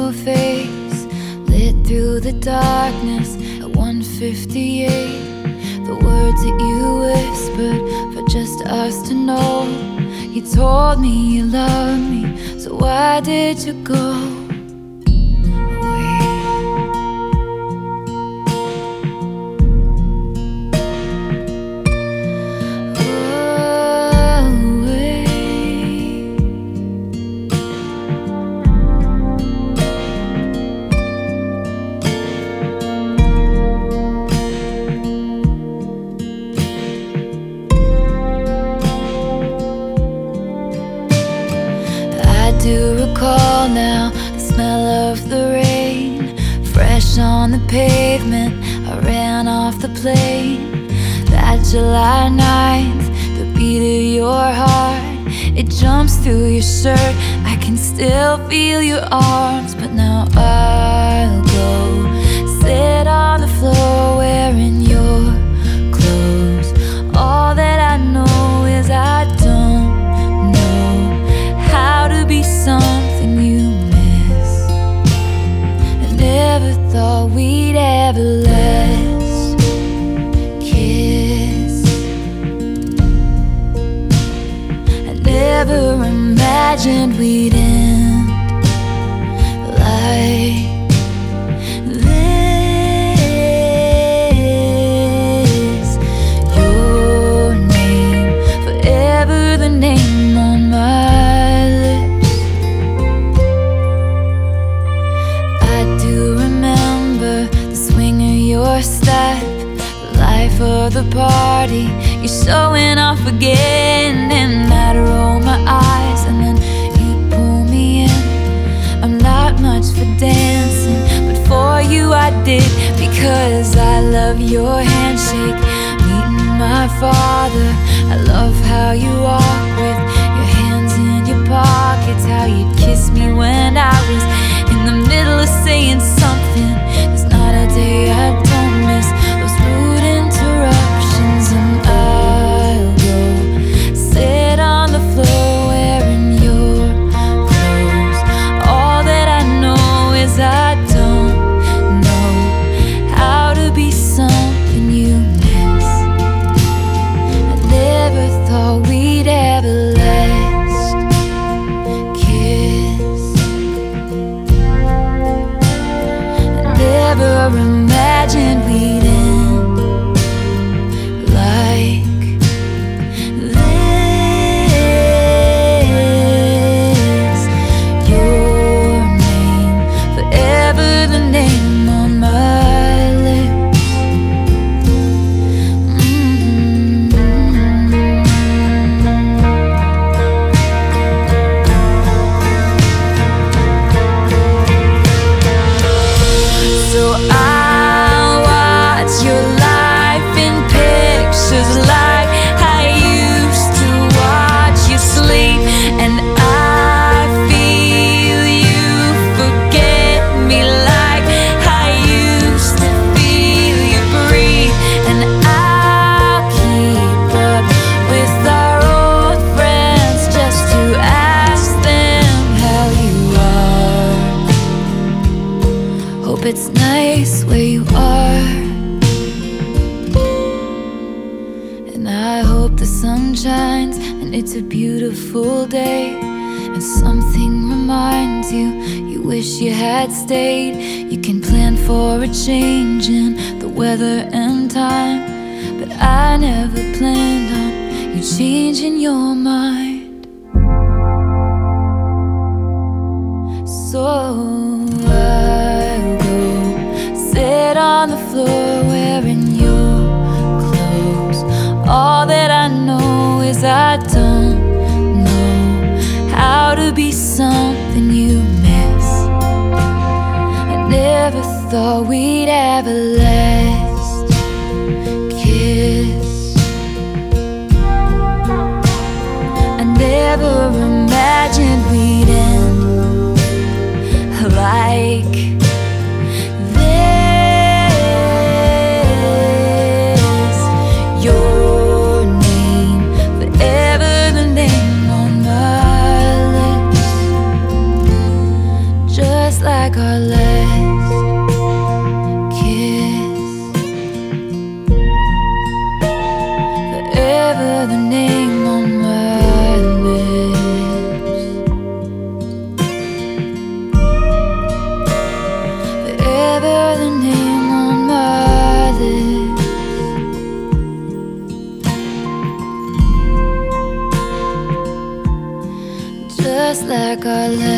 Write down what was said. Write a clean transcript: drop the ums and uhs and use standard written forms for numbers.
your face, lit through the darkness at 1:58. The words that you whispered for just us to know. You told me you loved me, so why did you go away? I do recall now the smell of the rain, fresh on the pavement. I ran off the plane. That July 9th, the beat of your heart, it jumps through your shirt. I can still feel your arms, but now I'll go sit on the floor wearing your clothes. All that I know is I don't know how to be something you miss. I never thought we'd ever last kiss. I never imagined we'd end like this. Your name, forever the name on my lips. I do remember the swing of your step, the life of the party. You're showing off again, and I'd roll my eyes, and then you pull me in. I'm not much for dancing, but for you I did, because I love your handshake. Meeting my father, I love how you walk with your hands in your pockets, how you'd kiss me when I was in the middle of saying something. There's not a day I don't miss those rude interruptions. And I'll go sit on the floor wearing your clothes. All that I know is I don't know how to be something you miss. I never thought we'd ever last kiss. I never imagined we'd end like this. Your name, forever the name on my lips. So I'll watch your life in pictures like I used to watch you sleep, and I feel you forget me like I used to feel you breathe. And I'll keep up with our old friends just to ask them how you are. Hope it's nice where you are, and I hope the sun shines and it's a beautiful day, and something reminds you you wish you had stayed. You can plan for a change in the weather and time, but I never planned on you changing your mind. So I'll go sit on the floor wearing your clothes. All that I know is I don't know how to be something you miss. I never thought we'd ever last kiss. I never imagined we'd end like this. Your name, forever the name on my lips. Just just like our last kiss. Forever the name on my lips. Forever the name on my lips. Just like our last